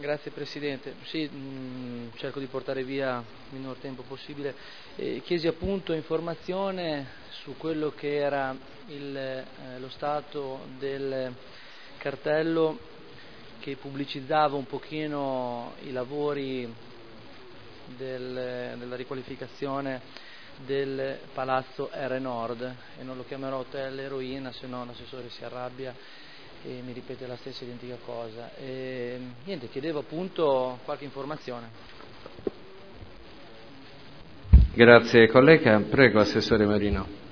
Grazie Presidente. Sì, cerco di portare via il minor tempo possibile. Chiesi appunto informazione su quello che era lo stato del cartello che pubblicizzava un pochino i lavori della riqualificazione del Palazzo R Nord, e non lo chiamerò Hotel Eroina, se no l'assessore si arrabbia e mi ripete la stessa identica cosa. Niente, chiedevo appunto qualche informazione. Grazie collega, prego Assessore Marino.